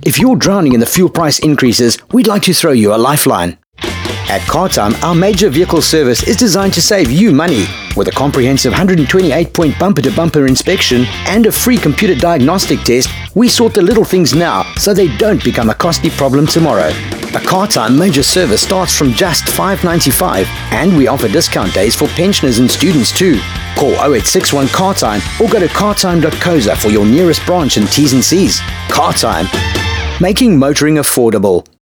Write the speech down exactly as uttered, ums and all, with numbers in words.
If you're drowning in the fuel price increases, we'd like to throw you a lifeline. At CarTime, our major vehicle service is designed to save you money. With a comprehensive one hundred twenty-eight point bumper-to-bumper inspection and a free computer diagnostic test, we sort the little things now so they don't become a costly problem tomorrow. A CarTime major service starts from just five dollars ninety-five, and we offer discount days for pensioners and students too. Call oh eight six one CarTime or go to cartime dot co za for your nearest branch and T's and C's. CarTime, making motoring affordable.